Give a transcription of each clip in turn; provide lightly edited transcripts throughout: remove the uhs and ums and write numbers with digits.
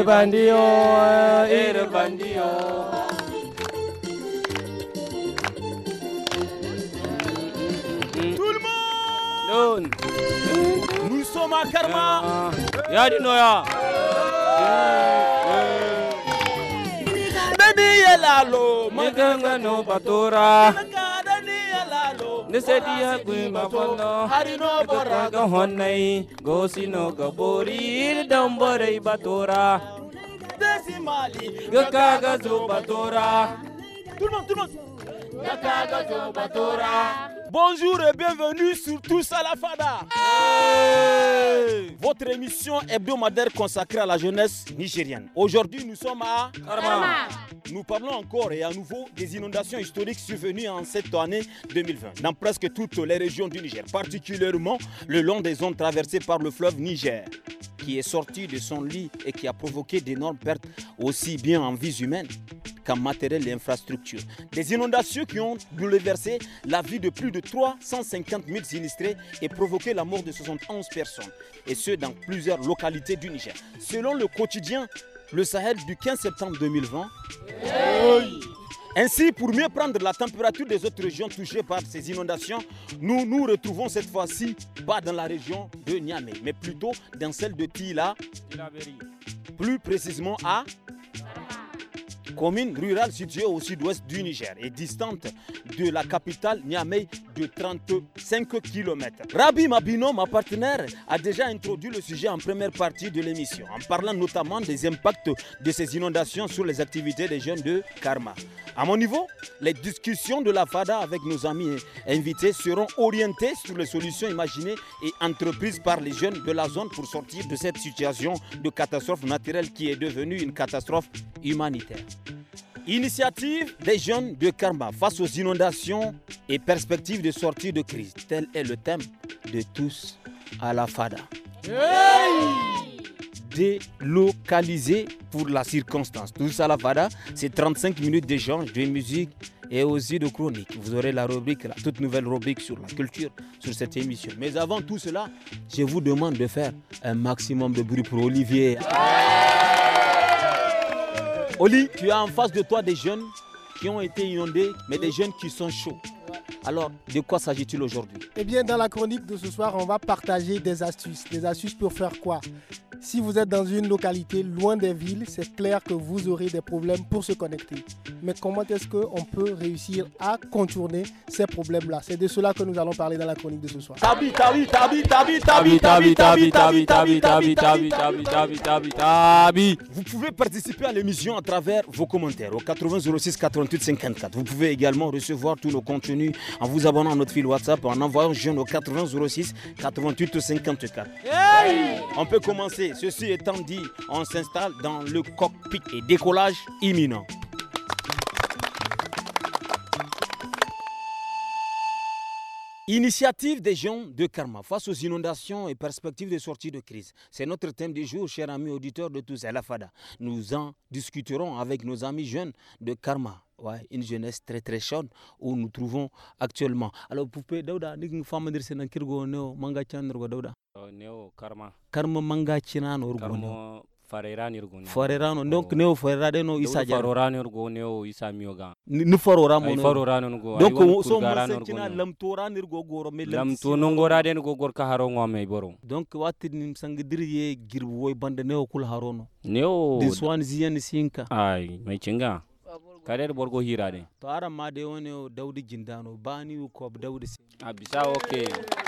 bandio, bandio. Tout le monde. Nous sommes à Karma. Yadinoya. Danielalo, Maganga no batora. Danielalo, Nesedia Guima Fono. Harino Boraga Honai. Gosino Gabori. Dambore batora. Desimali, Gakaga zo batora. tout le monde. Bonjour et bienvenue sur Tous à la Fada. Votre émission hebdomadaire consacrée à la jeunesse nigérienne. Aujourd'hui, nous sommes à Karma. Nous parlons encore et à nouveau des inondations historiques survenues en cette année 2020 dans presque toutes les régions du Niger, particulièrement le long des zones traversées par le fleuve Niger, qui est sorti de son lit et qui a provoqué d'énormes pertes aussi bien en vies humaines qu'en matériel et infrastructures. Des inondations qui ont bouleversé la vie de plus de 350 000 sinistrés et provoqué la mort de 71 personnes, et ce dans plusieurs localités du Niger. Selon le quotidien Le Sahel du 15 septembre 2020, ainsi, pour mieux prendre la température des autres régions touchées par ces inondations, nous nous retrouvons cette fois-ci pas dans la région de Niamey, mais plutôt dans celle de Tila, plus précisément à commune rurale située au sud-ouest du Niger et distante de la capitale Niamey de 35 km. Rabi Mabino, ma partenaire, a déjà introduit le sujet en première partie de l'émission, en parlant notamment des impacts de ces inondations sur les activités des jeunes de Karma. À mon niveau, les discussions de la FADA avec nos amis invités seront orientées sur les solutions imaginées et entreprises par les jeunes de la zone pour sortir de cette situation de catastrophe naturelle qui est devenue une catastrophe humanitaire. Initiative des jeunes de Karma face aux inondations et perspectives de sortie de crise. Tel est le thème de Tous à la Fada. Délocalisé pour la circonstance. Tous à la Fada, c'est 35 minutes d'échange, de musique et aussi de chronique. Vous aurez la rubrique, la toute nouvelle rubrique sur la culture sur cette émission. Mais avant tout cela, je vous demande de faire un maximum de bruit pour Olivier. Oli, tu as en face de toi des jeunes qui ont été inondés, mais des jeunes qui sont chauds. Alors, de quoi s'agit-il aujourd'hui? Eh bien, dans la chronique de ce soir, on va partager des astuces. Des astuces pour faire quoi? Si vous êtes dans une localité loin des villes, c'est clair que vous aurez des problèmes pour se connecter. Mais comment est-ce qu'on peut réussir à contourner ces problèmes-là? C'est de cela que nous allons parler dans la chronique de ce soir. Vous pouvez participer à l'émission à travers vos commentaires au 80 06 88 54. Vous pouvez également recevoir tous nos contenus en vous abonnant à notre fil WhatsApp en envoyant jeune au 80 06 88 54. On peut commencer. Ceci étant dit, on s'installe dans le cockpit et décollage imminent. Initiative des jeunes de Karma face aux inondations et perspectives de sortie de crise. C'est notre thème du jour, chers amis auditeurs de Tous à la Fada. Nous en discuterons avec nos amis jeunes de Karma. Ouais, une jeunesse très très chaude où nous trouvons actuellement. Alors, vous pouvez Daouda, nous fameux dire c'est un kirgo neo manga chandro Daouda. Neo Karma. Karma manga chinano urgo. Karma Farerani urgo. Farerano donc neo farerade no isa jar. Farorani urgo neo isa mioga. Ni farora mo. Farorani urgo. Donc so mo sentina lam torani urgo goro me lam to nongora den go gor ka haro ngome boro. Donc wati nim sangdir ye girwoy bande neo kul harono. Neo. This one ziyan sinka. Ay, mai chinga. Kader borgo hirade. To aram ma de woni o Dawdi Jindano bani ko Dawdi. Abisa okay.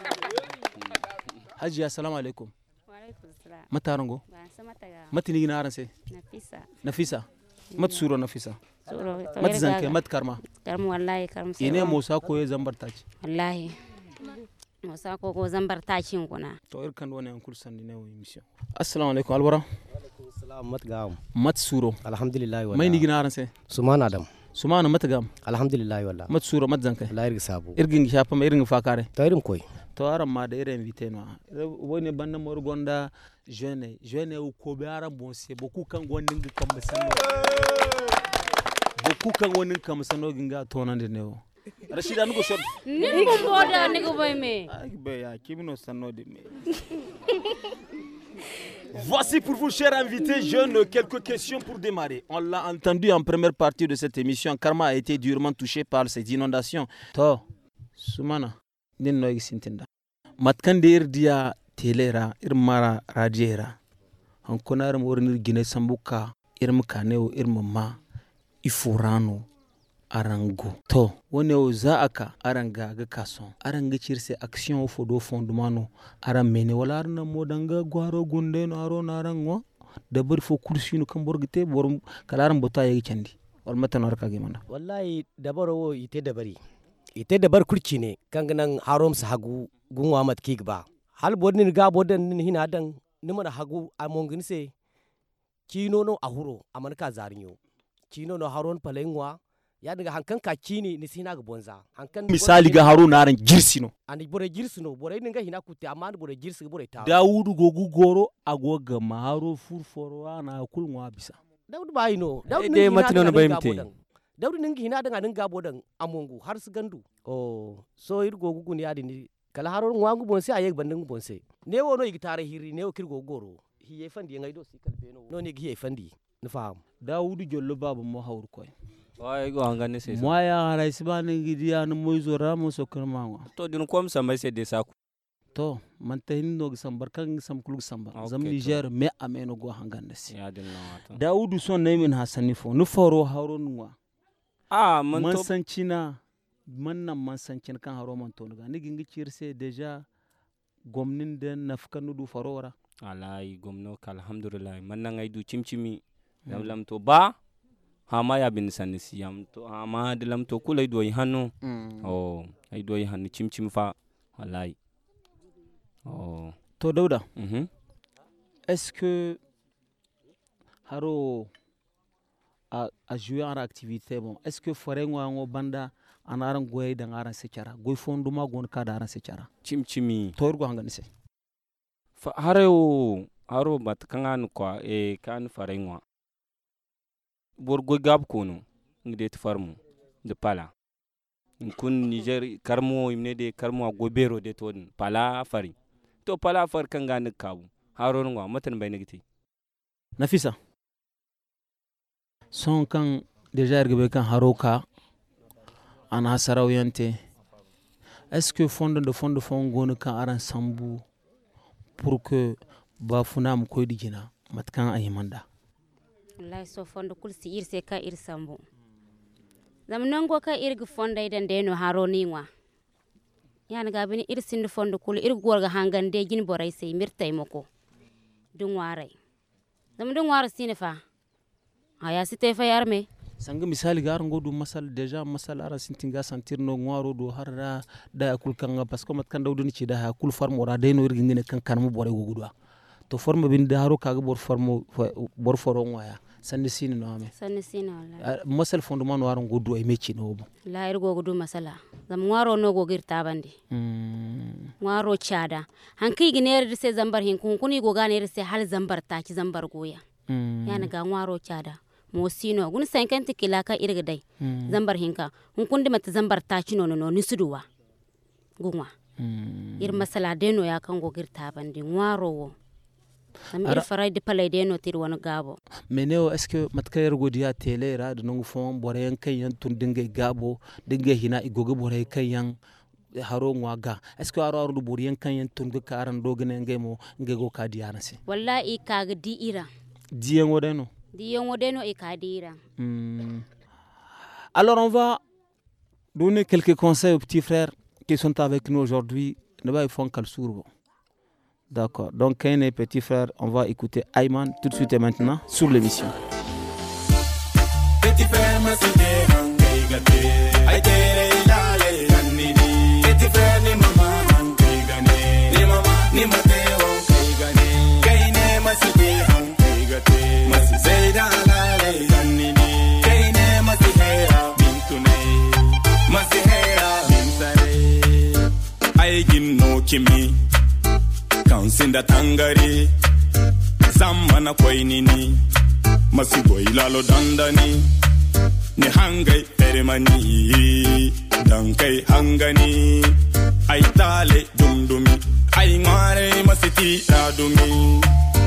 Haji assalamu alaikum. Wa alaikum salam. Matarango. Ba samataga. Matini gina aranse. Nafisa. Mat suro Nafisa. Suro. Mat zanke mat karma. Karma wallahi karma sai. Ine Musa ko ya zambartaci. Wallahi. Musa ko zambartacin kuna. To irkan woni an kursan ne o emission. Assalamu alaikum albara. Mat suro. Alhamdulillah wala. Mai ni gina aranse. Suman Adam. Sumana matagam. Alhamdulillah wala. Mat suro mat zanke. Allah irgi sabu. Irgin shafa mai irin fakare. To irin koy. To aram ma da irin invité no. Woni banna mor gonda jeune o ko be aram bon c'est beaucoup kan gondin kam sano. Beaucoup kan wonin kam sano ginga tonande ne o. Rashida nugo shod. Nigo boda nigo boy me. Ay be ya kimino sanno de me. Voici pour vous, chers invités jeunes, quelques questions pour démarrer. On l'a entendu en première partie de cette émission. Karma a été durement touché par ces inondations. To, Soumana, Ninno Sintinda. Matkande irdia telera, irmara radiera. On connaît le Guinée Sambuka, irmkaneo, irmama, ifurano. Arango to wone o zaaka aranga ga kason aranga cirse action fo do fondement aran mene wala arna modanga gwaro gunde no aro narango da bar fo kursinu kan borgite bor kalaran bota yegi candi wal matan warka ge mana wallahi dabaro wo ite dabar kurci ne kanganan harom sa hagu gunwa mat kigba hal bodnin ga bodan hina dan nimana hagu amongin se kino no ahuro amanka zarinyo kino no haron palengwa ya daga hankan ka kini ni sina ga bonza hankan misali ga haro naran girsino ani bore girsino bore ninga hina kutte amma bore girsi bore ta Dawudu gogu goro agoga maharo furforo ana kulnwa bisa Dawudu bayino Dawudu de matino baymte Dawudu ninga hina daga ninga bodan amongu har su gandu oh so ir gogu gun yadi ni kala haro ngwangu bonse ayeg bandin bonse ne wono igitare hiri ne o kirgo goro hiye fandi ngaido sikal beno no ni hiye fandi ni faham Dawudu jollo babu mo hawr koy Wai go hangane sai. Moya raisbane gidiya no moizo ramo sokrama. To din kom samai sai de saku. To man tahinno sambar kan sam kulug samba. Zam Niger me ameno go hangande si. Ya din no. Dawudu son naimin hasani fo no foro haronwa. Man to sancina man sancin kan haro man to ga nigi ngi cirse deja gomnin den nafkanu du farora. Alai gomno alhamdulillah man nan ai du cimcimi lam to ba hama ya bin sanisi yam to hama dilam to kulai do hannu oh ai do hannu cimcim fa wallahi oh to Dauda est-ce que haro a jouer en activité bon est-ce que forengo ngo banda anaran goy da ngaran secara goy fonduma gon ka da ran secara cimcimi to go hangani se fa haro bat kan kwa kan forengo borgo gab kono ngde farmu de pala kun Niger karmo imne de karmo gobero de ton pala fari to pala far kan ga kabu haro ngwa matan bay negiti Nafisa son kan déjà ergebe kan haroka an hasarawiyante est-ce que fond gonu kan aran sambu pour que ba funam ko digina matkan ayimanda wallahi so fondo kulsi irse ka ir sambu zam nango ka irgu fonda idan deno haroni ngwa yana ga bini irsin fondo kul irgu gorga hangande gin boray sey mirtay mako dun waray zam dun war sinifa aya site fa yarme sanga misali gar ngodu masal déjà masal ara sintinga sentir no ngwaro do harra da akul kanga parce que mat kan dawdu ni ci da akul farmo ra de no irgi ngene kan kan mo boray gogudwa to forma bin da haro kaga bor formo bor foro ngwaya sanni sini no ame sanni sini wallahi masal fondement no waron godu ay mecci no bo la irgo godu masala zam ngwaro no go girta bandi ngwaro chada hanki ginere de se zambar hin kun kuni go ganere se hal zambar ta ci zambar goya yana ga ngwaro chada mo sino gun 50 kila ka irga dai zambar hinka hun kundi mata zambar ta ci no ni suduwa gunwa ir masala de no ya kan go girta bandi ngwaro wo am ir faray de palay de no tir wona gabo meneo est-ce que matkayer godiya tele ra de nongu fon boren kayen tun dinga gabo dinga hina igogo boray kayen haro ngwaga est-ce que aro du boren kayen tun ga karan dogene ngemo ngego ka diyanase wallahi kaga di ira diyengo deno e kadira. Alors on va donner quelques conseils aux petits frères qui sont avec nous aujourd'hui. Ne pas faire kalsourbo. D'accord. Donc un petit frère, on va écouter Ayman tout de suite et maintenant sur l'émission. Petit frère, kimi kansinda tangari zamana koinini masibo ilalo dandani ni hangai eremani dankai hangani ai tale dumdumi ai ngare masiti adumi ni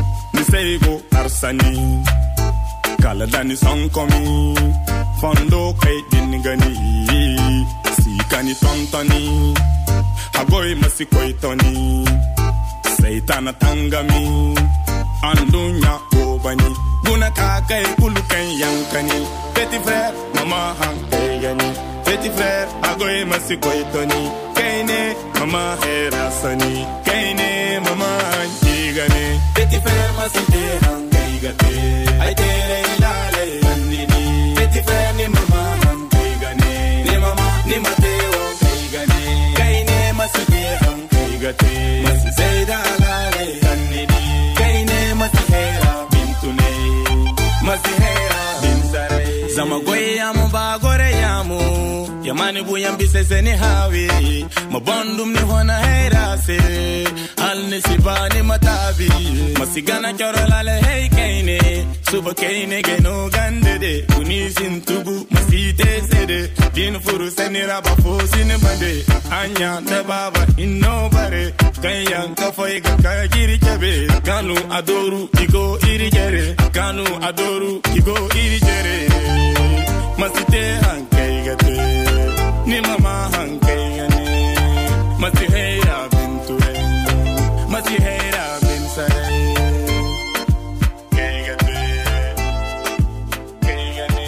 sego arsani kala dani sonkomi fondo kay dingani sikani tontoni hagoy masikoy toni Seitana tangami Andunya obani Guna kakay kulukan yankani Petit frère, mama hankay gani Petit frère, agoy masikoy toni Kaine, mama herasani Kaine, mama hanki gani Petit frère, masite hankay gate Ay tere ilale andini Petit frère, ni mama hankay gani Ni mama, ni mateo hankay gani Kaine, masite hankay gate Masi Zeyda alale kannidi Kaine masihera bintune Masihera binsare Zama goye yamu ba gore yamu Yamani buyam bisese ni hawi Mabondum ni hona hera se Al ni sibani matabi Masigana kyoro lale hey kaine Suba kaine geno gandede Unisin tubu masite sede Din furu seni raba fosini bande Anya te baba inno bare Kayan kafoy ga giri kebe Kanu adoru igo iri jere Kanu adoru igo iri jere Masite hankay gate Ni mama hankay gane Masihera binture Masihera binsare Kay gate Kay gane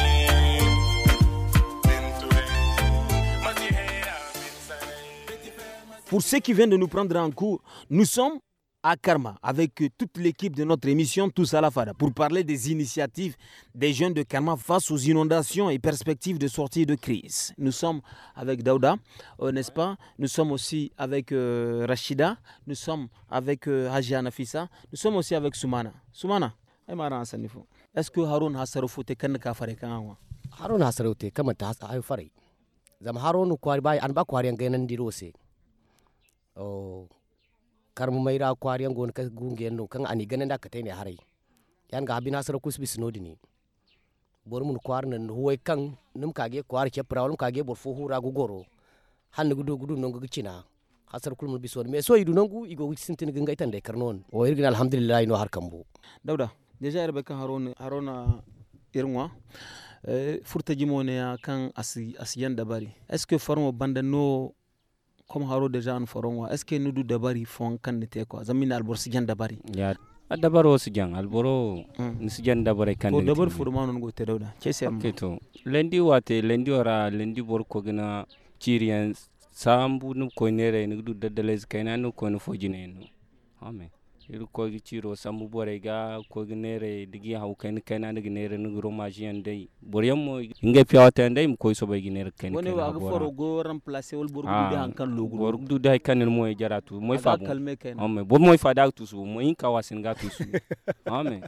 Binture Masihera binsare. Pour ceux qui viennent de nous prendre en cours, nous sommes à Karma avec toute l'équipe de notre émission Tous à la Fada pour parler des initiatives des jeunes de Karma face aux inondations et perspectives de sortie de crise. Nous sommes avec Daouda, n'est-ce pas? Nous sommes aussi avec Rachida, nous sommes avec Hajia Nafissa, nous sommes aussi avec Soumana. Soumana, est-ce que Haroun Hassaroufou te kan ka fare kan wa? Haroun Hassaroufou te kamata ayo fare. Zam Haroun kwari bay an ba kwari ngenen dirose. Oh karmu mayra kwari ngon ka gungen no kan ani ganen da ka tane harai yan ga abina sar kusbi snodini bor mun kwar nan huwai kan num kage kwar ke prawlum kage bor fo hura gugoro han gudu non gicina hasar kulmul bison me so yidu nongu igo sintin ganga itande karnon o irgin alhamdulillah no har kambu Dawda deja erbe kan harona irwa furta jimone kan asiyan dabari est-ce que formo banda no comme haro déjà en foron est-ce que nous du dabari fon kan te quoi zamina albor sijan dabari ya dabaro sijan alboro ni sijan dabare kan ko dabar furma non go te Dawda kese okay to lendi wate lendi ora lendi bor ko gina chirian sambu nu ko nere ni du dadales kaina nu ko no fojine no amen iru ko gi chiro sambu bore ga ko gnere digi haw kaina ni gnere ni romajian dai boryam mo nge piawata ndai ko so bay gnere kaina woni wa ga foro go remplacer wol borgu de han kan logu borgu du dai kan mo jaratu moy fa amen bo moy fa da tusu mo in ka wasin ga tusu amen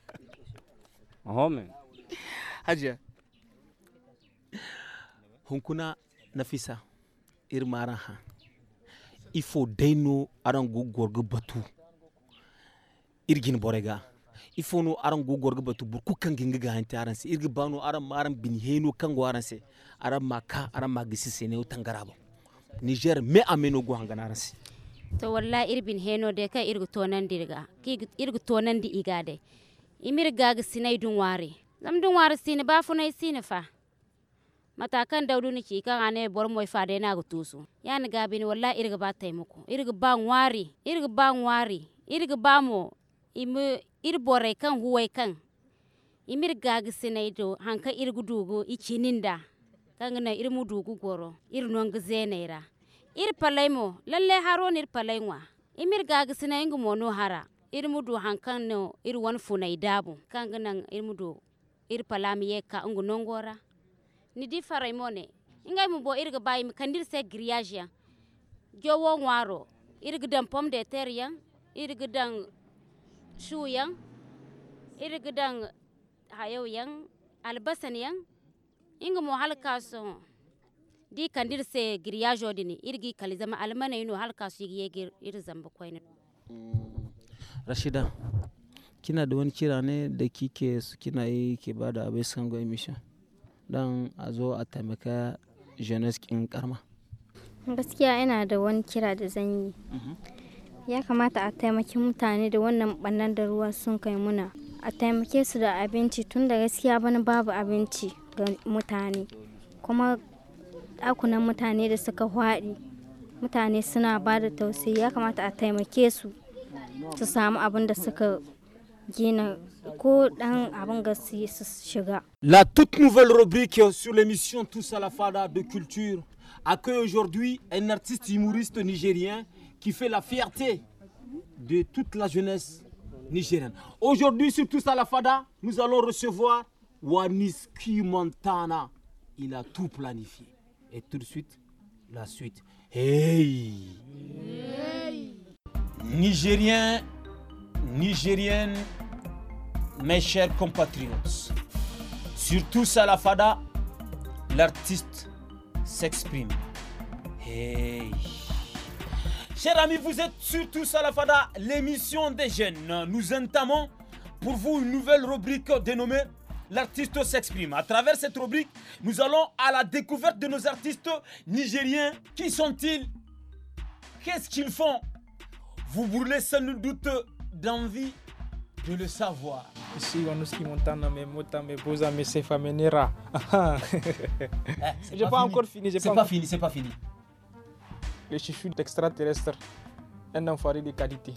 Hajia hunkuna Nafissa irmara ha il faut deino arangu gorgu batu irgin borega il faut no aran go gorga batu burku kan ginga ga hanti aranse irgi bano aran bin heno kan go aranse aran maka aran magisi sene tangarabo Niger me ameno go hangana aranse to wallahi irbin heno de kai irgu tonan dirga ki irgu tonan di igade imir gaga sinai dun ware zam dun ware sine ba funai sine fa matakan daudu ni ki kan ane bor moy fa de na go tusu yani gabi ni wallahi irga ba taimako irga ba wari irga ba mo irbore kan huwai kan imir gagi sinaido hanka irgu dugu ichininda kangana irmu dugu goro irnon gzeneira palайmo lalle haron palaingwa imir gagi sinaingu mono hara irmu du hankan no irwan funai dabu kangana irmu du palami yeka ngu nongora ni di faraimone ingai mu bo irga bay mi kandir se grillage jowo ngwaro irga dam pomme de terre yang irga dang shu yang irga dang hayo yang albasan yang inga mo halka so di kandir se grillage odini irgi kalizama almana ino halka su yege irzamba koyne Rachida kina da wani kira ne da kike kina yi ke bada abai sango emission dan a zo a taimaka jeunesse kin Karma gaskiya ina da wani kira da zan yi ya kamata a taimaki mutane da wannan bannan da ruwa sun kai muna a taimake su da abinci tun da gaskiya bana babu abinci ga mutane kuma ɗakunan mutane da suka hwaɗi mutane suna ba da tausayi ya kamata a taimake su su samu abin da suka gina ko ɗan abin gasi su shiga. La toute nouvelle rubrique sur l'émission Tous à la Fada de culture accueille aujourd'hui un artiste humoriste nigérien qui fait la fierté de toute la jeunesse nigérienne. Aujourd'hui sur Tous à la Fada, nous allons recevoir Waniski Montana. Il a tout planifié. Et tout de suite, la suite. Hey, Nigériens, Nigériennes, mes chers compatriotes, sur Tous à la Fada, l'artiste s'exprime. Hey. Chers amis, vous êtes sur Tous à la Fada, l'émission des jeunes. Nous entamons pour vous une nouvelle rubrique dénommée L'artiste s'exprime. À travers cette rubrique, nous allons à la découverte de nos artistes nigériens. Qui sont-ils? Qu'est-ce qu'ils font? Vous brûlez sans nul doute d'envie de le savoir. Ici, Waniski Montana, mes motas, mes bosa, mes sefa, mes nera. J'ai pas encore fini. C'est pas fini, c'est pas fini. Les chichus extraterrestres, un enfoiré de qualité.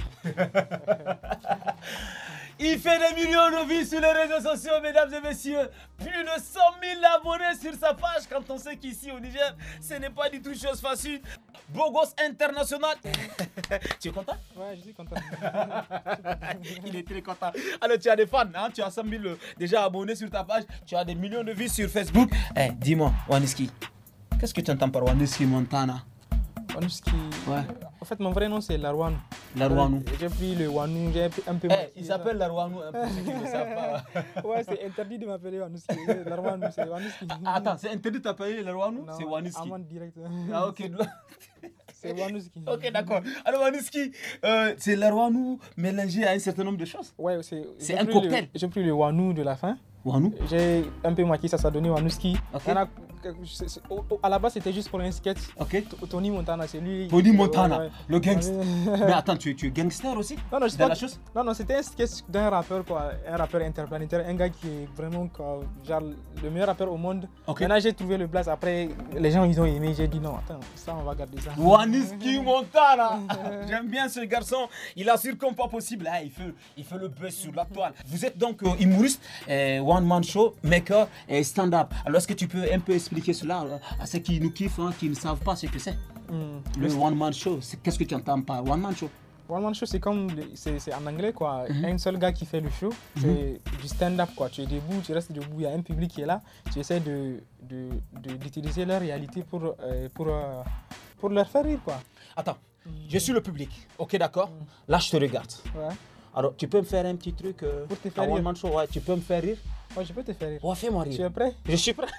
Il fait des millions de vues sur les réseaux sociaux, mesdames et messieurs. Plus de 100 000 abonnés sur sa page. Quand on sait qu'ici au Niger, ce n'est pas du tout chose facile. Beau gosse international. Tu es content? Ouais, je suis content. Il est très content. Alors, tu as des fans, hein? Tu as 100 000 déjà abonnés sur ta page. Tu as des millions de vues sur Facebook. Dis-moi, Waniski, qu'est-ce que tu entends par Waniski Montana? Waniski. Ouais. En fait, mon vrai nom c'est Larwanou. Larwanou. J'ai pris le Wanou, j'ai un peu. Il s'appelle Larwanou, pour ceux qui ne savent pas. Ouais, c'est interdit de m'appeler Waniski. Larwanou, c'est Waniski. Attends, c'est interdit de t'appeler Larwanou? C'est Waniski. Amende direct. Ah, ok. C'est Waniski. Ok, d'accord. Alors, Waniski, c'est Larwanou mélangé à un certain nombre de choses. Ouais, c'est un cocktail. J'ai pris le Wanou de la fin. Wanou? J'ai un peu maquillé, ça s'est donné Wanuski. Okay. À la base, c'était juste pour un sketch. Ok. Tony Montana, c'est lui. Tony Montana, ouais. Le gangster. Mais attends, tu es gangster aussi? Non, c'est la chose? Non, c'était un sketch d'un rappeur, quoi. Un rappeur interplanétaire, un gars qui est vraiment quoi, genre, le meilleur rappeur au monde. Okay. Maintenant, j'ai trouvé le blast. Après, les gens, ils ont aimé. J'ai dit non, attends, ça, on va garder ça. Waniski Montana. J'aime bien ce garçon. Il assure comme pas possible. Ah, il fait le buzz sur la toile. Vous êtes donc humoriste, one-man show, maker et stand-up. Alors, est-ce que tu peux un peu expliquer cela à ceux qui nous kiffent, hein, qui ne savent pas ce que c'est? Le one-man show, qu'est-ce que tu entends par one-man show? One-man show, c'est comme, c'est en anglais, quoi. Un seul gars qui fait le show, c'est du stand-up, quoi. Tu es debout, tu restes debout, il y a un public qui est là. Tu essaies d'utiliser leur réalité pour leur faire rire, quoi. Attends, je suis le public, ok, d'accord? Là, je te regarde. Ouais. Alors, tu peux me faire un petit truc pour te faire rire. One-man show, ouais, tu peux me faire rire? Ouais, je peux te faire rire. Ouais, fais-moi rire. Tu es prêt? Je suis prêt.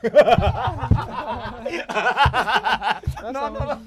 Non,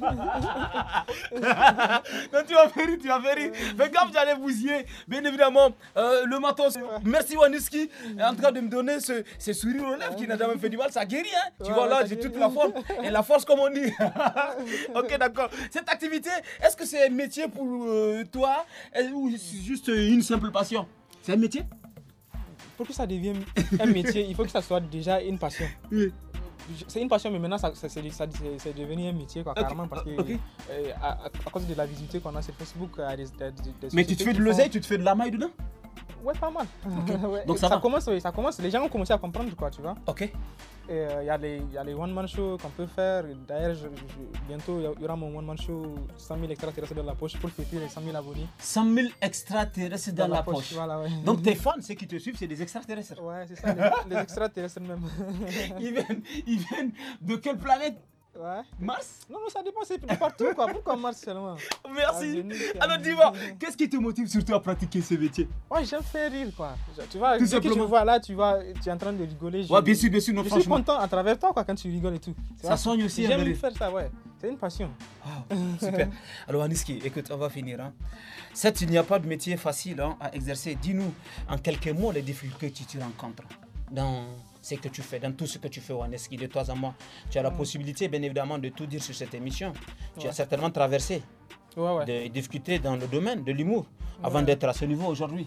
tu vas faire rire, tu vas faire rire. Mais comme j'allais bousiller, bien évidemment, le matos. Merci Waniski, en train de me donner ce sourire aux lèvres qui n'a jamais fait du mal, ça guérit, hein. Tu vois là, j'ai toute la forme et la force comme on dit. Ok, d'accord. Cette activité, est-ce que c'est un métier pour toi ou juste une simple passion? C'est un métier? Pour que ça devienne un métier, il faut que ça soit déjà une passion. Oui. C'est une passion, mais maintenant, c'est devenu un métier, quoi, carrément, parce que à cause de la visibilité qu'on a sur Facebook, il y a des mais tu te fais de l'oseille, tu te fais de la maille dedans? Ouais, pas mal. Okay. Ouais. Donc ça commence, les gens ont commencé à comprendre, quoi, tu vois. Ok. Il y a les one-man shows qu'on peut faire. D'ailleurs, bientôt, il y aura mon one-man show 100 000 extraterrestres dans la poche pour fêter les 100 000 abonnés. 100 000 extraterrestres dans la poche. Voilà, ouais. Donc tes fans, ceux qui te suivent, c'est des extraterrestres. Ouais, c'est ça, les extraterrestres même. Ils viennent de quelle planète? Ouais. Mars? Non, ça dépend, c'est de partout, quoi. Pourquoi Mars seulement? Merci. Alors dis-moi, qu'est-ce qui te motive surtout à pratiquer ce métier? Ouais, j'aime faire rire, quoi. Tu vois, tout simplement. Que tu vois là, tu es en train de rigoler. Ouais, bien sûr, non, franchement. Je suis content à travers toi, quoi, quand tu rigoles et tout. Ça soigne aussi. J'aime faire ça, ouais. C'est une passion. Wow, super. Alors Waniski, écoute, on va finir. Hein. Certes, il n'y a pas de métier facile à exercer. Dis-nous en quelques mots les difficultés que tu rencontres dans ce que tu fais, dans tout ce que tu fais, Waniski, de toi à moi. Tu as la possibilité, bien évidemment, de tout dire sur cette émission. Tu as certainement traversé des difficultés dans le domaine de l'humour avant d'être à ce niveau aujourd'hui.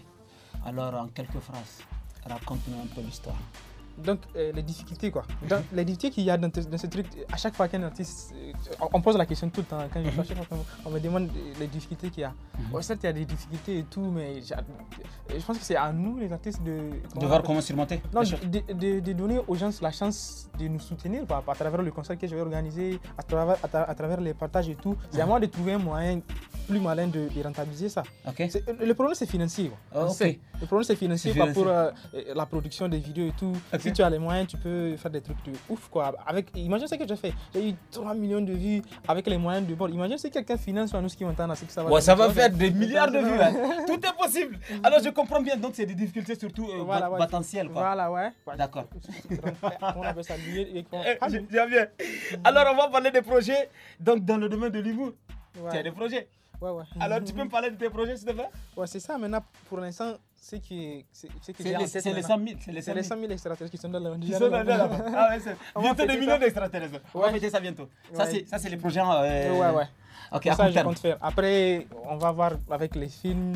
Alors, en quelques phrases, raconte-nous un peu l'histoire. Donc, les difficultés, quoi. Donc, les difficultés qu'il y a dans ce truc, à chaque fois qu'un artiste. On pose la question tout le temps. Quand je fais, à chaque fois on me demande les difficultés qu'il y a. Bon, certes, il y a des difficultés et tout, mais je pense que c'est à nous, les artistes, de voir comment surmonter. Non, de donner aux gens la chance de nous soutenir, quoi, à travers le concert que je vais organiser, à travers les partages et tout. C'est à moi de trouver un moyen plus malin de rentabiliser ça. Okay. Le problème, c'est financier. Le problème, c'est financier, quoi, pour la production des vidéos et tout. Si tu as les moyens, tu peux faire des trucs de ouf, quoi. Imagine ce que j'ai fait. J'ai eu 3 millions de vues avec les moyens de bord. Imagine si quelqu'un finance Wanouski Montana, c'est que ça va. Ouais, ça va faire des milliards de vues. Hein. Tout est possible. Alors, je comprends bien. Donc, c'est des difficultés surtout potentielles, quoi. Voilà, ouais. D'accord. On appelle ça J'aime bien. Alors, on va parler des projets. Donc, dans le domaine de l'humour, tu as des projets. Ouais. Alors, tu peux me parler de tes projets, s'il te plaît? Ouais, c'est ça. Maintenant, pour l'instant, c'est les 100 000. C'est les 100 000 extraterrestres qui sont dans le monde. Ah ouais, c'est bientôt des millions d'extraterrestres. On va fêter ça bientôt. Ça, c'est les projets. Ouais. Ok, ça, je compte faire. Après, on va voir avec les films,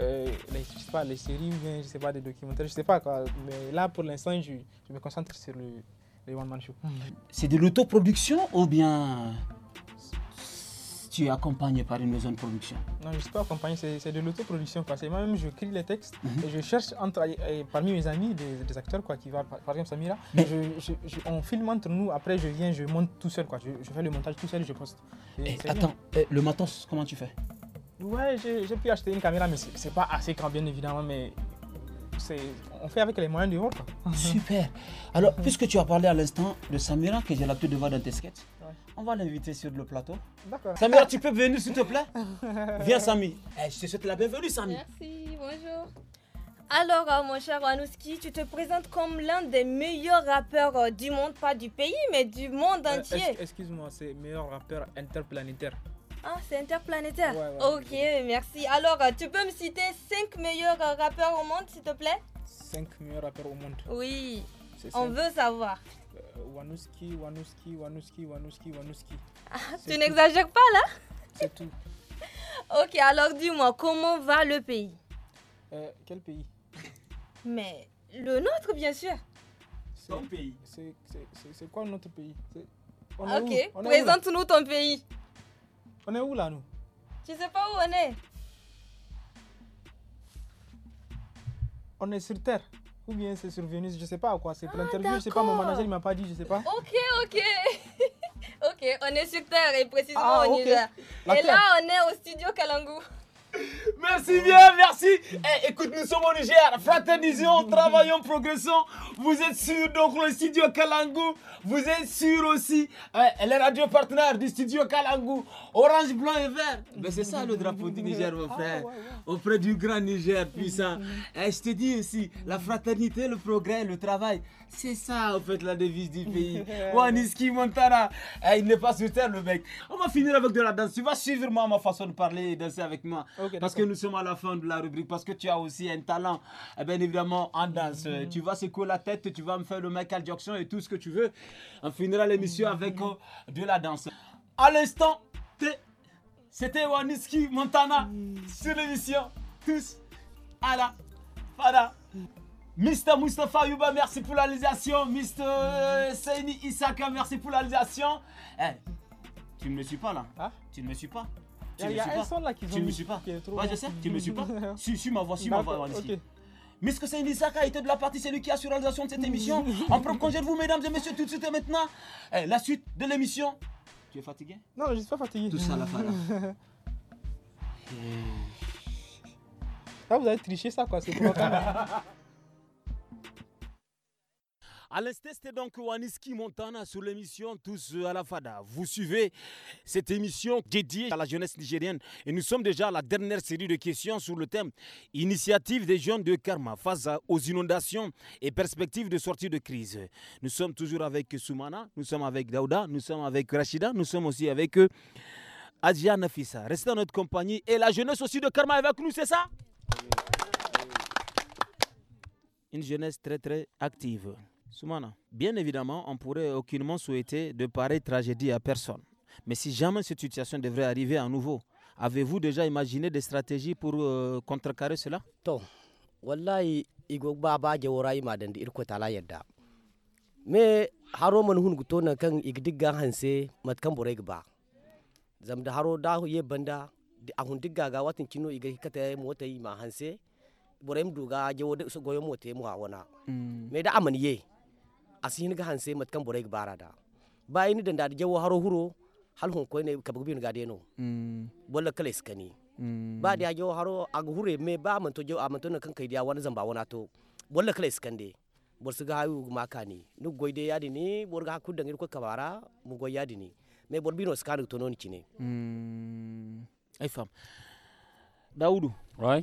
les séries, ou bien, je sais pas, des documentaires, je sais pas quoi. Mais là, pour l'instant, je me concentre sur les one-man show. C'est de l'autoproduction ou bien tu es accompagné par une maison de production? Non, je ne suis pas accompagné, c'est de l'autoproduction. Moi-même, je crée les textes et je cherche parmi mes amis des acteurs, quoi, qui va, par exemple Samira. On filme entre nous, après je monte tout seul, quoi. Je fais le montage tout seul et je poste. Attends, le matos, comment tu fais? Ouais, j'ai pu acheter une caméra, mais c'est pas assez grand, bien évidemment, mais on fait avec les moyens du bord, quoi. Super. Alors, puisque tu as parlé à l'instant de Samira, que j'ai l'habitude de voir dans tes sketchs, on va l'inviter sur le plateau. D'accord. Samira, tu peux venir s'il te plaît? Viens Samy. Je te souhaite la bienvenue Samy. Merci, bonjour. Alors mon cher Wanouski, tu te présentes comme l'un des meilleurs rappeurs du monde, pas du pays, mais du monde entier. Excuse-moi, c'est meilleur rappeur interplanétaire. Ah, c'est interplanétaire. Ouais. Ok, merci. Alors, tu peux me citer 5 meilleurs rappeurs au monde, s'il te plaît? 5 meilleurs rappeurs au monde. Oui, on veut savoir. Wanouski. Ah, tu n'exagères pas là? C'est tout. Ok, alors dis-moi, comment va le pays? Quel pays? Mais le nôtre, bien sûr. Ton pays. C'est quoi notre pays? Ok, présente-nous ton pays. On est où là, nous? Tu sais pas où on est? On est sur Terre. Ou bien c'est sur Vénus, je sais pas quoi. C'est pour l'interview, je sais pas, mon manager il m'a pas dit, je sais pas. Ok. Ok, on est sur Terre et précisément au Niger. Et là, on est au studio Kalangu. Merci bien, merci. Écoute, nous sommes au Niger, fraternisons, travaillons, progressons. Vous êtes sur donc le studio Kalangu. Vous êtes sur aussi les radios partenaires du studio Kalangu. Orange, blanc et vert. Mais c'est ça le drapeau du Niger, mon frère. Auprès du grand Niger puissant. Je te dis aussi, la fraternité, le progrès, le travail. C'est ça, en fait, la devise du pays. Wanouski Montana. Il n'est pas sur terre, le mec. On va finir avec de la danse. Tu vas suivre moi, ma façon de parler et danser avec moi. Parce que nous sommes à la fin de la rubrique. Parce que tu as aussi un talent, bien évidemment, en danse. Tu vas secouer la tête, tu vas me faire le Michael Jackson et tout ce que tu veux. On finira l'émission avec de la danse. À l'instant, c'était Wanouski Montana sur l'émission Tous à la Fada. Mr. Mustafa Yuba, merci pour la réalisation. Mr. Seini Isaka, merci pour la réalisation. Tu ne me suis pas là? Tu ne me suis pas? Il y a un son là qui tu ne me suis pas? Ouais, je sais, tu ne me suis pas? Suis ma voix, Wanouski. Mr. Seini Isaka était de la partie, c'est lui qui a sur la réalisation de cette émission. On prend congé de vous, mesdames et messieurs, tout de suite et maintenant. La suite de l'émission. Tu es fatigué? Non, je ne suis pas fatigué. Tout ça à la fin. Là, vous avez triché ça, quoi. C'est pour À l'instant, c'était donc Wanouski Montana sur l'émission Tous à la Fada. Vous suivez cette émission dédiée à la jeunesse nigérienne et nous sommes déjà à la dernière série de questions sur le thème Initiative des jeunes de Karma face aux inondations et perspectives de sortie de crise. Nous sommes toujours avec Soumana, nous sommes avec Daouda, nous sommes avec Rachida, nous sommes aussi avec Adja Nafissa. Restez dans notre compagnie et la jeunesse aussi de Karma est avec nous, c'est ça? Une jeunesse très très active. Soumana, bien évidemment, on pourrait aucunement souhaiter de pareilles tragédies à personne. Mais si jamais cette situation devrait arriver à nouveau, avez-vous déjà imaginé des stratégies pour contrecarrer cela? wallahi igo baba jawora ima dandi irko tala yadda me haro man hun guto na kan igdigga hanse matkan borai ba zam da haro da ye banda a hun digga ga watin kino iga kata mota yi ma hanse borai mduga jawo da su goyo mota mu wana me da amani ye asin ga hanse matkan borai bara da bayin da jawo haro huro hal hun ko ne kabugin ga deno bolla kala iskani ba da jawo haro ag hure me ba man to jawo amanto na kan kai dia wani zamba wana to bolla kala iskande bor su ga hayu makani nu goyde yadi ni bor ga ku dangir ko kabara mu goy yadi ni me bor bino skanu to non kine ay fam Daoudou ouais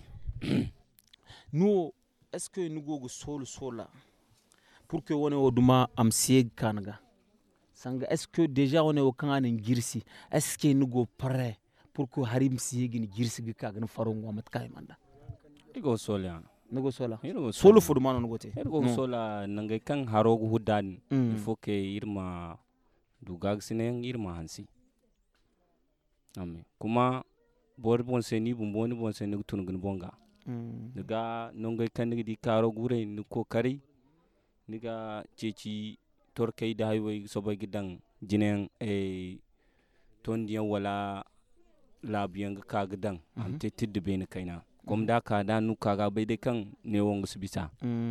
nous est-ce que nous go sola pour que woni oduma am sieg kanga sanga est-ce que déjà on est au kan en girsi est-ce que nous go prêt pour que harim sieg ni girsi gi kaga farongo mat kay manda igo sola nugo sola solo fuduma no gote ergo sola nangay kan harogo hudan il faut que irma dugag sinen irma hansi amen kuma bor bon seni bumboni bon seni tungun bonga daga nongay kan di karo gure ni ko kari niga ceci torkay da hayway sobay gidan jinen e tondiyan wala labiyan ka gidan am te tidde ben kayna comme da ka da nuka ga bai de kan ne wongo subisa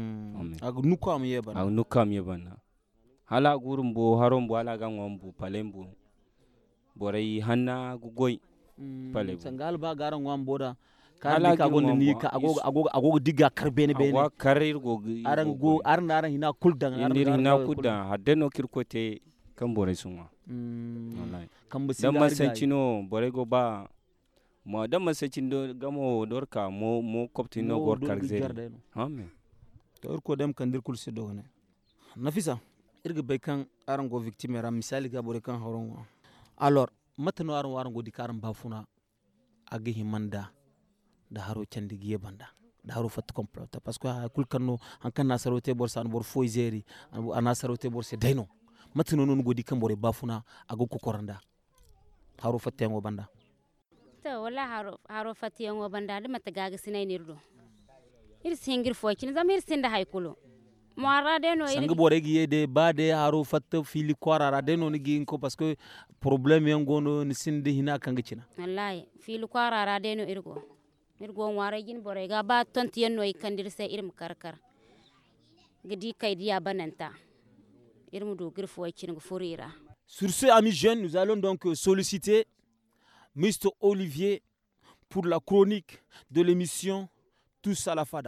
ag nuka am yeban ag nuka am yeban hala gurum bo harom bo ala gan wambu palembu boray hanna gugoy pale sangal ba garan wam boda kala ka gon ni ka agogo diga karbene bene wa karir go aran go arna hina kuldan hina kuldan hadeno kirkote kan boray sunwa wallahi kan busi dan masancino boray go ba mo dan masacin do gamo dorka mo koptino gor karze amen to ko dem kan dir kul se do ne nafisa irga bay kan aran go victime ram misali ga boray kan horon alors matano aran waran go dikaran bafuna agi himanda da haro candi giye banda da haro fat complète parce que kul kanno an kan nasarote bor san bor foy zeri an nasarote bor se dayno matano non go dikam boray bafuna ago ko koranda haro fatengo banda to wala haro fatiyango banda de matagaga sinay nirdo ir singir fokin zamir sinda haykulu moara de no sang bore gi de bade haro fatta fili korara de no ngi ko parce que problème yango no ni sinde hina kanga cina wallahi fili korara de no irgo moara gin bore ga ba tonti yenno ikandir se irim karkar gidi kaydiya bananta irmu do gir fokin go forira. Sur ce, amis jeunes, nous allons donc solliciter Mr. Olivier pour la chronique de l'émission Tous à la Fada.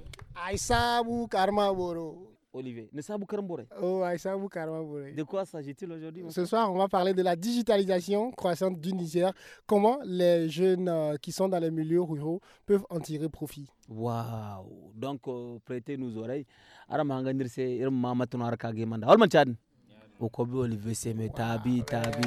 Aïsabou Karmaboro. Olivier, ne sabou Karmaboro. Oh, Aïsabou Karmaboro. De quoi s'agit-il aujourd'hui? Ce soir, on va parler de la digitalisation croissante du Niger. Comment les jeunes qui sont dans les milieux ruraux peuvent en tirer profit. Waouh! Donc, prêtez-nous oreilles. Aramangandir se irma matunar kage manda. Olman Chad. Okobi Olivier se me tabi.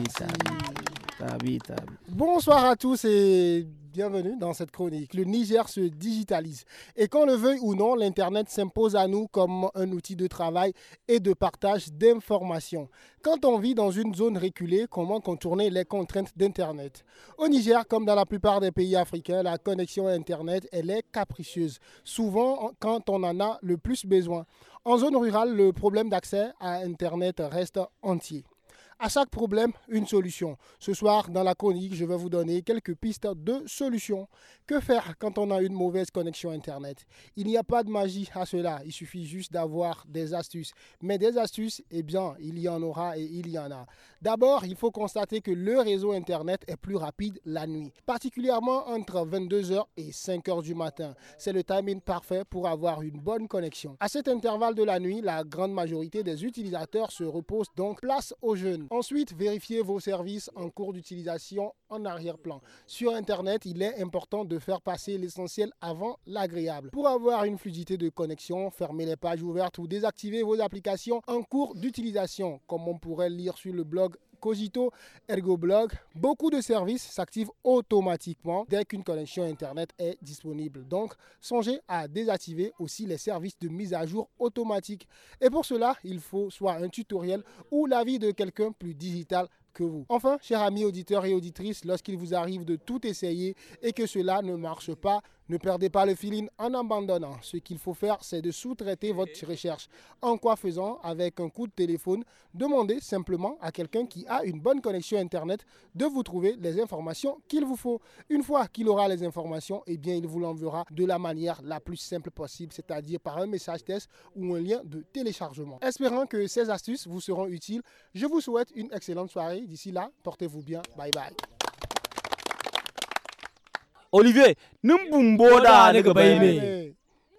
Bonsoir à tous et bienvenue dans cette chronique. Le Niger se digitalise et qu'on le veuille ou non, l'Internet s'impose à nous comme un outil de travail et de partage d'informations. Quand on vit dans une zone reculée, comment contourner les contraintes d'Internet? Au Niger, comme dans la plupart des pays africains, la connexion à Internet, elle est capricieuse, souvent quand on en a le plus besoin. En zone rurale, le problème d'accès à Internet reste entier. À chaque problème, une solution. Ce soir, dans la chronique, je vais vous donner quelques pistes de solutions. Que faire quand on a une mauvaise connexion Internet? Il n'y a pas de magie à cela, il suffit juste d'avoir des astuces. Mais des astuces, eh bien, il y en aura et il y en a. D'abord, il faut constater que le réseau Internet est plus rapide la nuit, particulièrement entre 22h et 5h du matin. C'est le timing parfait pour avoir une bonne connexion. À cet intervalle de la nuit, la grande majorité des utilisateurs se reposent, donc place aux jeunes. Ensuite, vérifiez vos services en cours d'utilisation en arrière-plan. Sur Internet, il est important de faire passer l'essentiel avant l'agréable. Pour avoir une fluidité de connexion, fermez les pages ouvertes ou désactivez vos applications en cours d'utilisation, comme on pourrait lire sur le blog Cogito, Ergoblog. Beaucoup de services s'activent automatiquement dès qu'une connexion Internet est disponible. Donc, songez à désactiver aussi les services de mise à jour automatique. Et pour cela, il faut soit un tutoriel ou l'avis de quelqu'un plus digital que vous. Enfin, chers amis auditeurs et auditrices, lorsqu'il vous arrive de tout essayer et que cela ne marche pas, ne perdez pas le feeling en abandonnant. Ce qu'il faut faire, c'est de sous-traiter votre recherche. En quoi faisant, avec un coup de téléphone, demandez simplement à quelqu'un qui a une bonne connexion Internet de vous trouver les informations qu'il vous faut. Une fois qu'il aura les informations, eh bien, il vous l'enverra de la manière la plus simple possible, c'est-à-dire par un message test ou un lien de téléchargement. Espérant que ces astuces vous seront utiles, je vous souhaite une excellente soirée. D'ici là, portez-vous bien. Bye bye. Olivier, Numbumboda Nigbaime.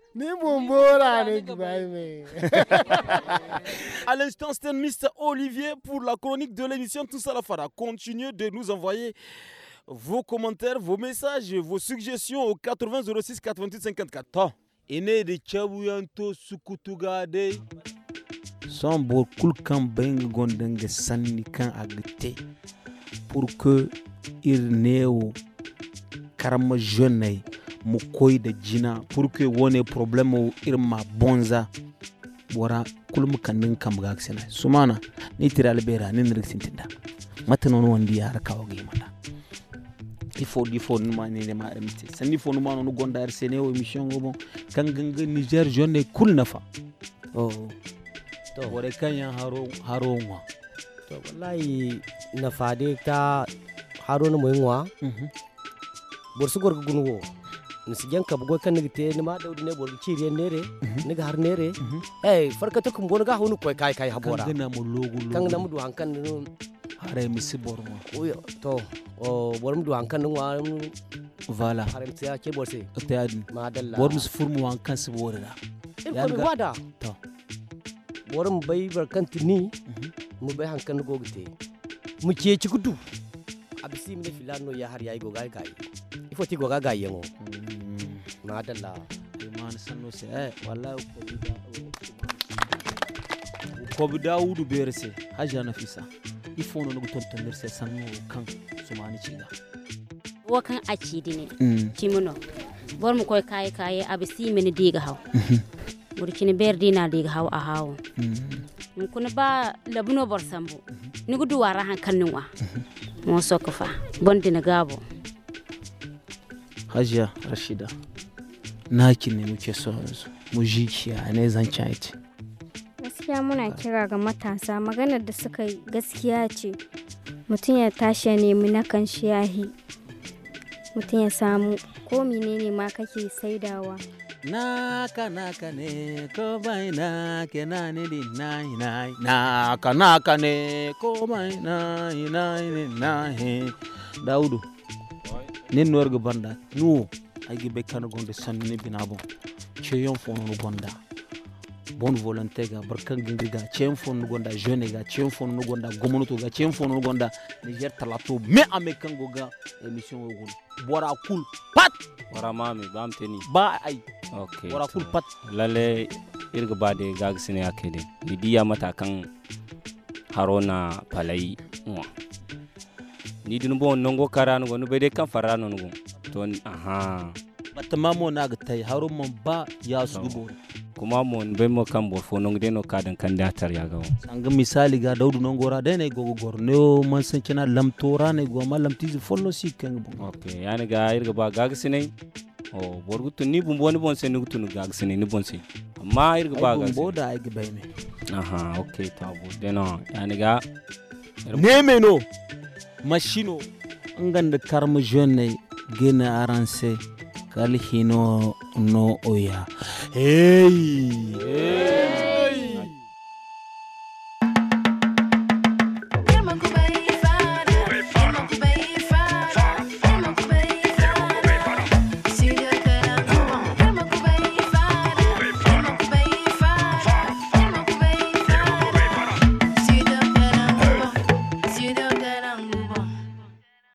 À l'instant, c'était Mr. Olivier pour la chronique de l'émission Tous à la Fada. Continuez de nous envoyer vos commentaires, vos messages, vos suggestions au 80 06 88 54. Ene de Chabuyanto Sukutugade. Son beaucoup kan beng gondenge sanni kan agte pour que il neo karama jeune mu koy de jina pour que wone problème o irma bonza bora kulum kanin kam gaksena sumana ni tiral bera ni nirsintinda matano no wandi yara kawage mala il faut ni ma remti sani fo no mano no gonda RCN o émission go kan ganga Niger jeune kul nafa oh to wore kanya haro ngwa to wallahi na fade ta haro no moyngwa borsu gorgo gunwo nisi janka bugo kan nigite ni ma dawdi ne borgo ciri nere niga har nere farkata kum bonga honu koy kai habora kan mo logo kan namu du hankan no hare misi bormo oyo to o borum du hankan no voilà hare misiya ke borse tayadi madalla borum su furmu hankan su borira ko wada to borum bay barkanti ni mu bay hankan go gite mu ke ci gudu abisi mi filano ya har yayi go gai ifo ti go ga yengo madalla man sanno se wallahi ko bi Dawudu berse haja nafisa ifo no ton tonirse sanno kan sumani ciga wakan acidi ne cimuno bor mu koy kai abisi mi diga haw burkini berdi na diga haw a hawo kun ba labuno bor sambu ni gudu wara han kannuwa mo sokofa bondi na gabo Hajiya Rashida naki ne muke so mu jikiya ne zan caiti gaskiya muna kira ga matasa maganar da suka yi gaskiya ce mutum ya tashi ya nemi na kan shahi mutum ya samu ko menene ma kake saidawa naka ne ko bai na ke na ni di nai naka ne ko bai na ni Daudu nin norgo banda nu agi be kan gonde sanni binabo cheyon fono no gonda bon volonté ga barkan ginga cheyon fono no gonda jeune ga cheyon fono no gonda gomonuto ga cheyon fono no gonda Niger talato me ame kan goga émission go bora cool pat wara mami bamteni ba ay okay bora cool pat lalle irga bade ga gisine akede diya mata kan harona palai ni dinu bon nongo karano go no bede kan farano no ton aha batamamo na ga tay haruma ba ya sugo kuma mon be mo kan bo fo nongo de no kadan kandidatar ya gawo sanga misali ga Daudu nongora de ne go gorno man san kina lamtora ne go malam tizi follo sikang bon okay yani ga irga ba ga gisine o borgutu ni bumbo ni bon sen gutu no ga gisine ni bon se amma irga ba ga bumbo da ay ga bayme aha okay tabo de no yani ga nemeno machino ngande karma jeune gena aranse kal hino no oya hey